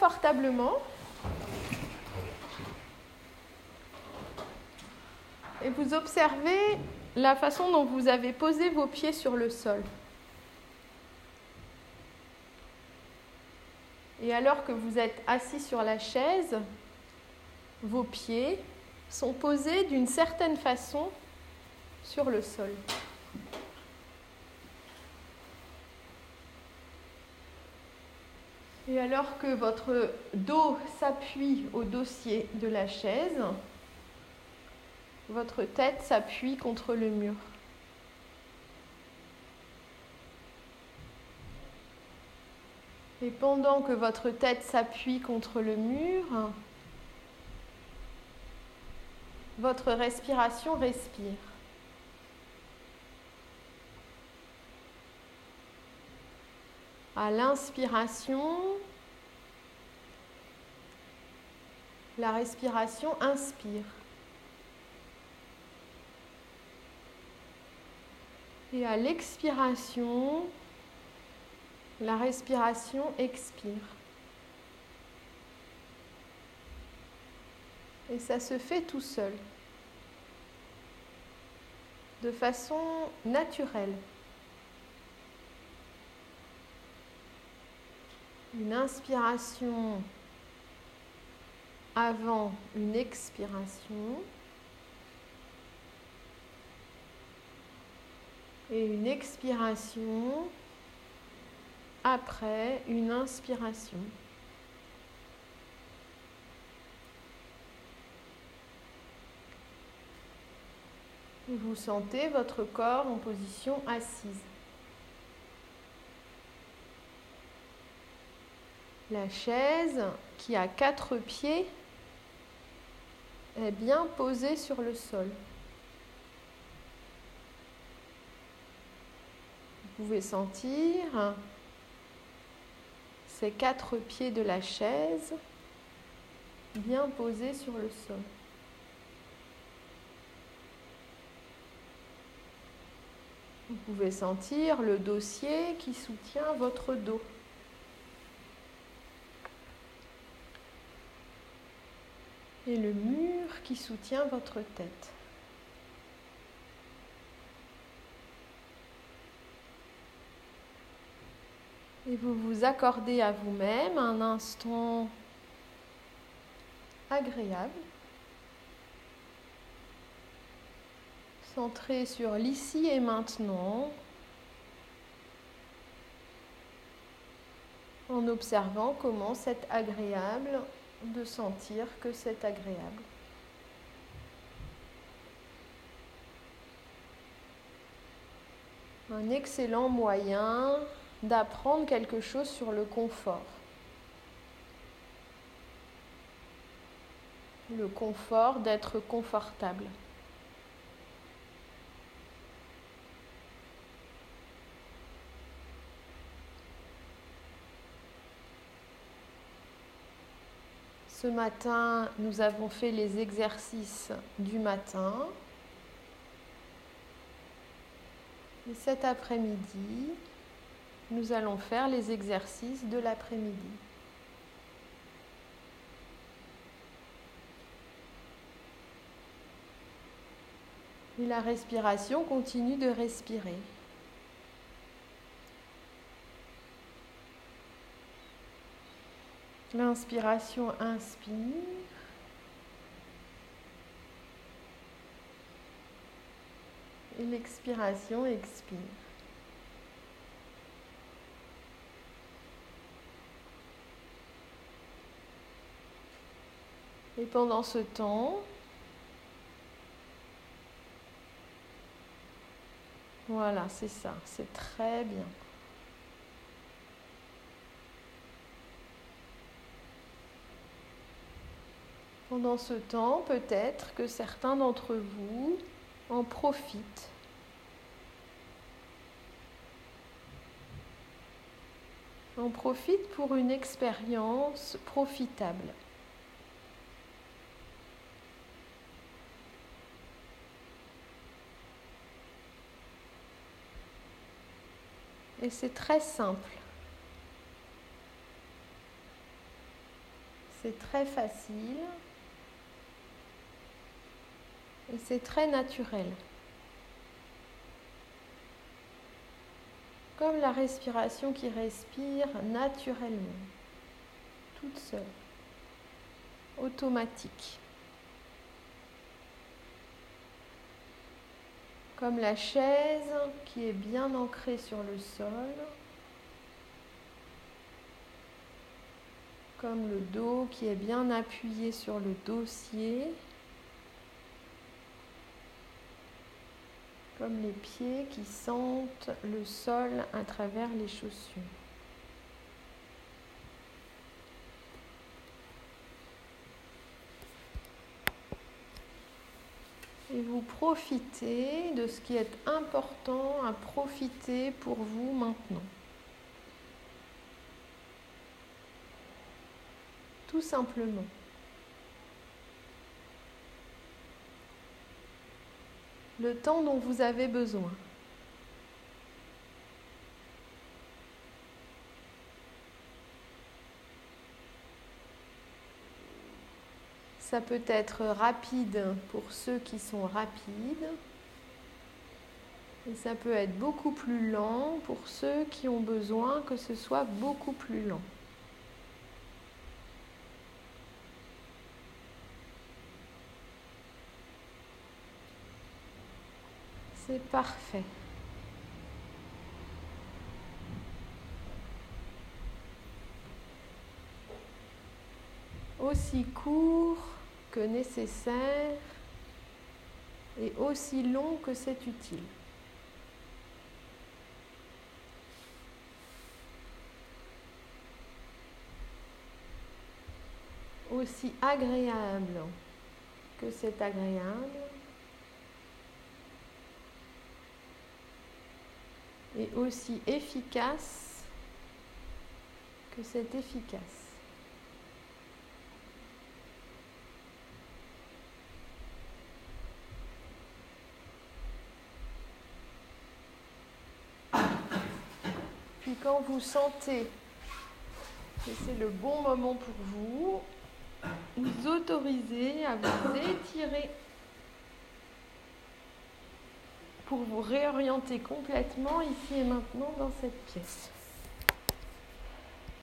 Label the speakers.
Speaker 1: confortablement et vous observez la façon dont vous avez posé vos pieds sur le sol. Et alors que vous êtes assis sur la chaise, vos pieds sont posés d'une certaine façon sur le sol. Et alors que votre dos s'appuie au dossier de la chaise, votre tête s'appuie contre le mur. Et pendant que votre tête s'appuie contre le mur, votre respiration respire. À l'inspiration, la respiration inspire. Et à l'expiration, la respiration expire. Et ça se fait tout seul, de façon naturelle. Une inspiration avant une expiration et une expiration après une inspiration. Vous sentez votre corps en position assise. La chaise, qui a 4 pieds, est bien posée sur le sol. Vous pouvez sentir ces 4 pieds de la chaise bien posés sur le sol. Vous pouvez sentir le dossier qui soutient votre dos. Et le mur qui soutient votre tête. Et vous vous accordez à vous-même un instant agréable, centré sur l'ici et maintenant, en observant comment c'est agréable de sentir que c'est agréable. Un excellent moyen d'apprendre quelque chose sur le confort. Le confort d'être confortable. Ce matin, nous avons fait les exercices du matin. Et cet après-midi, nous allons faire les exercices de l'après-midi. Et la respiration continue de respirer. L'inspiration inspire. Et l'expiration expire. Et pendant ce temps, voilà, c'est ça, c'est très bien. Pendant ce temps, peut-être que certains d'entre vous en profitent. En profitent pour une expérience profitable. Et c'est très simple. C'est très facile et c'est très naturel. Comme la respiration qui respire naturellement, toute seule, automatique. Comme la chaise qui est bien ancrée sur le sol. Comme le dos qui est bien appuyé sur le dossier. Comme les pieds qui sentent le sol à travers les chaussures. Et vous profitez de ce qui est important à profiter pour vous maintenant. Tout simplement. Le temps dont vous avez besoin. Ça peut être rapide pour ceux qui sont rapides. Et ça peut être beaucoup plus lent pour ceux qui ont besoin que ce soit beaucoup plus lent. C'est parfait. Aussi court que nécessaire et aussi long que c'est utile. Aussi agréable que c'est agréable et aussi efficace que c'est efficace. Puis quand vous sentez que c'est le bon moment pour vous, vous autorisez à vous étirer pour vous réorienter complètement ici et maintenant dans cette pièce.